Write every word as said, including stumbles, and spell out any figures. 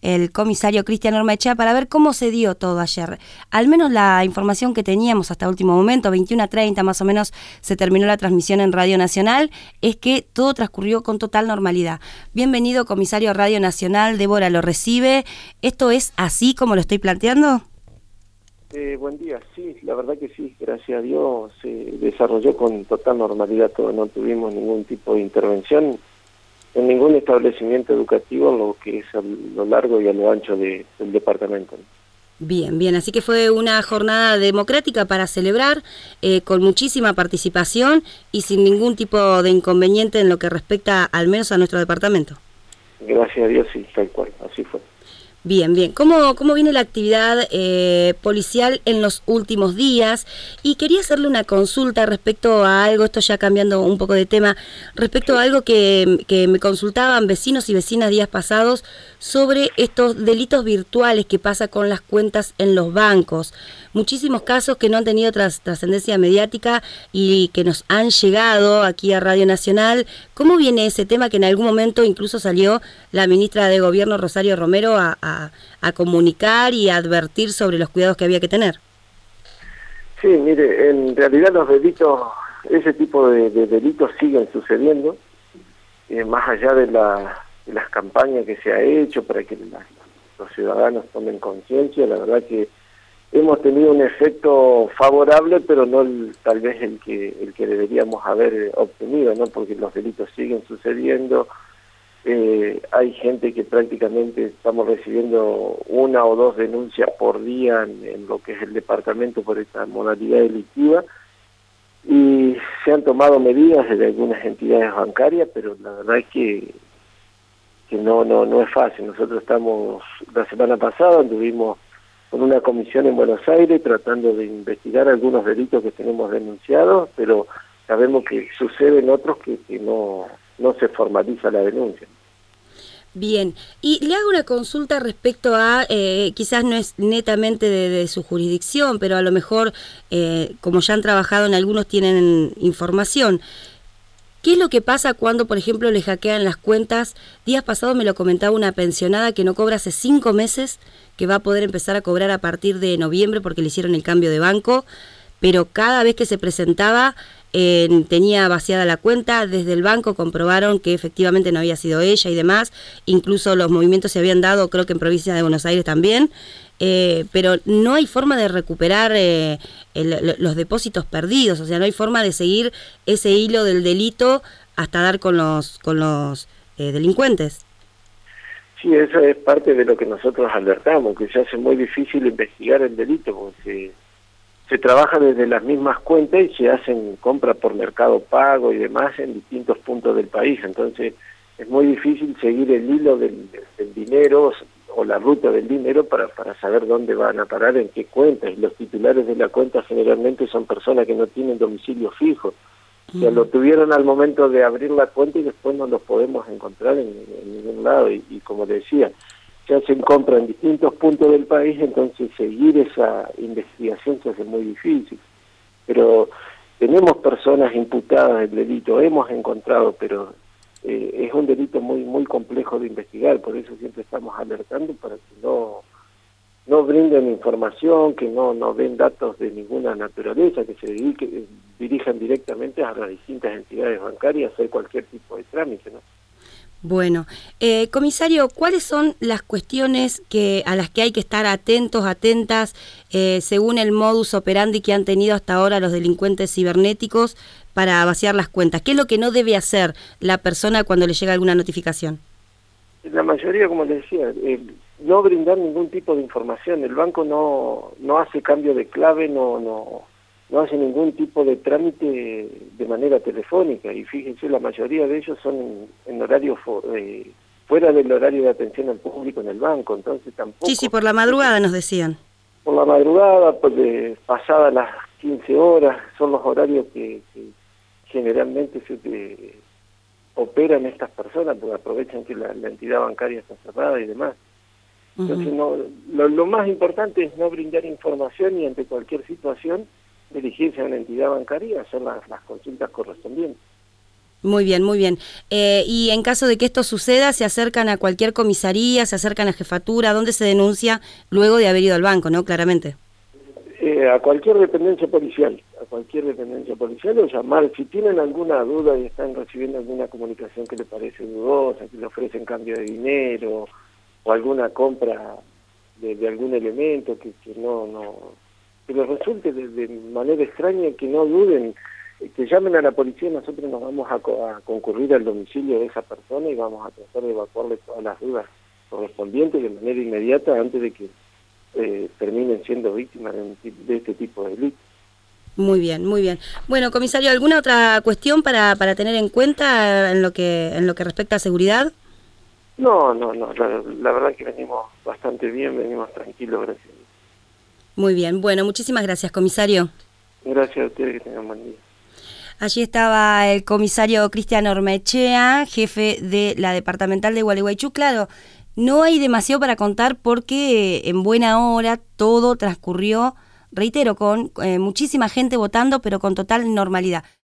el comisario Cristian Ormaechea, para ver cómo se dio todo ayer. Al menos la información que teníamos hasta último momento, veintiuno a treinta más o menos se terminó la transmisión en Radio Nacional, es que todo transcurrió con total normalidad. Bienvenido, comisario a Radio Nacional, Débora lo recibe. ¿Esto es así como lo estoy planteando? Eh, buen día, sí, la verdad que sí, gracias a Dios se desarrolló con total normalidad todo, no tuvimos ningún tipo de intervención en ningún establecimiento educativo en lo que es a lo largo y a lo ancho de, del departamento. Bien, bien, así que fue una jornada democrática para celebrar, eh, con muchísima participación y sin ningún tipo de inconveniente en lo que respecta al menos a nuestro departamento. Gracias a Dios, sí, tal cual, así fue. Bien, bien. ¿Cómo, cómo viene la actividad eh, policial en los últimos días? Y quería hacerle una consulta respecto a algo, esto ya cambiando un poco de tema, respecto a algo que, que me consultaban vecinos y vecinas días pasados sobre estos delitos virtuales que pasa con las cuentas en los bancos. Muchísimos casos que no han tenido tras, trascendencia mediática y que nos han llegado aquí a Radio Nacional. ¿Cómo viene ese tema que en algún momento incluso salió la ministra de Gobierno, Rosario Romero, a, a, a comunicar y a advertir sobre los cuidados que había que tener? Sí, mire, en realidad los delitos, ese tipo de, de delitos siguen sucediendo, eh, más allá de, la, de las campañas que se ha hecho para que la, los ciudadanos tomen conciencia. La verdad que hemos tenido un efecto favorable, pero no el, tal vez el que el que deberíamos haber obtenido, ¿no? Porque los delitos siguen sucediendo. Eh, hay gente que prácticamente estamos recibiendo una o dos denuncias por día en, en lo que es el departamento por esta modalidad delictiva, y se han tomado medidas desde algunas entidades bancarias, pero la verdad es que que no no no es fácil. Nosotros estamos, la semana pasada anduvimos con una comisión en Buenos Aires tratando de investigar algunos delitos que tenemos denunciados, pero sabemos que suceden otros que, que no, no se formaliza la denuncia. Bien, y le hago una consulta respecto a, eh, quizás no es netamente de, de su jurisdicción, pero a lo mejor, eh, como ya han trabajado en algunos, tienen información. ¿Qué es lo que pasa cuando, por ejemplo, le hackean las cuentas? Días pasados me lo comentaba una pensionada que no cobra hace cinco meses, que va a poder empezar a cobrar a partir de noviembre porque le hicieron el cambio de banco, pero cada vez que se presentaba eh, tenía vaciada la cuenta. Desde el banco comprobaron que efectivamente no había sido ella y demás, incluso los movimientos se habían dado, creo que en provincia de Buenos Aires también, eh, pero no hay forma de recuperar eh, el, los depósitos perdidos, o sea, no hay forma de seguir ese hilo del delito hasta dar con los, con los eh, delincuentes. Sí, eso es parte de lo que nosotros alertamos, que se hace muy difícil investigar el delito, porque se, se trabaja desde las mismas cuentas y se hacen compras por Mercado Pago y demás en distintos puntos del país. Entonces es muy difícil seguir el hilo del, del dinero o la ruta del dinero para, para saber dónde van a parar, en qué cuentas. Y los titulares de la cuenta generalmente son personas que no tienen domicilio fijo. O sea, lo tuvieron al momento de abrir la cuenta y después no los podemos encontrar en, en ningún lado. Y, y como decía, se hacen compras en distintos puntos del país, entonces seguir esa investigación se hace muy difícil. Pero tenemos personas imputadas del delito, hemos encontrado, pero eh, es un delito muy muy complejo de investigar, por eso siempre estamos alertando para que no... no brinden información, que no, no den datos de ninguna naturaleza, que se dedique, dirijan directamente a las distintas entidades bancarias a hacer cualquier tipo de trámite, ¿no? Bueno, eh, comisario, ¿cuáles son las cuestiones que a las que hay que estar atentos, atentas, eh, según el modus operandi que han tenido hasta ahora los delincuentes cibernéticos para vaciar las cuentas? ¿Qué es lo que no debe hacer la persona cuando le llega alguna notificación? La mayoría, como les decía, eh, no brindar ningún tipo de información. El banco no no hace cambio de clave, no no no hace ningún tipo de trámite de manera telefónica, y fíjense, la mayoría de ellos son en, en horario eh, fuera del horario de atención al público en el banco, entonces tampoco... Sí, sí, por la madrugada nos decían. Por la madrugada, pues, de, pasadas las quince horas, son los horarios que, que generalmente se eh, operan estas personas, porque aprovechan que la, la entidad bancaria está cerrada y demás. Entonces, uh-huh. no, lo, lo más importante es no brindar información y ante cualquier situación dirigirse a una entidad bancaria y hacer las, las consultas correspondientes. Muy bien, muy bien. Eh, y en caso de que esto suceda, ¿se acercan a cualquier comisaría, se acercan a jefatura? ¿Dónde se denuncia luego de haber ido al banco, no? Claramente. Eh, a cualquier dependencia policial, a cualquier dependencia policial o llamar, si tienen alguna duda y están recibiendo alguna comunicación que les parece dudosa, que le ofrecen cambio de dinero o alguna compra de, de algún elemento que, que no, no, que les resulte de, de manera extraña, que no duden, que llamen a la policía. Nosotros nos vamos a, co a concurrir al domicilio de esa persona y vamos a tratar de evacuarle todas las dudas correspondientes de manera inmediata antes de que eh, terminen siendo víctimas de, de este tipo de delitos. Muy bien, muy bien. Bueno, comisario, ¿alguna otra cuestión para, para tener en cuenta en lo que en lo que respecta a seguridad? No, no, no, la, la verdad que venimos bastante bien, venimos tranquilos, gracias. Muy bien, bueno, muchísimas gracias, comisario. Gracias a ustedes, que tengan buen día. Allí estaba el comisario Cristian Ormaechea, jefe de la departamental de Gualeguaychú. Claro, no hay demasiado para contar porque en buena hora todo transcurrió, reitero, con eh, muchísima gente votando, pero con total normalidad.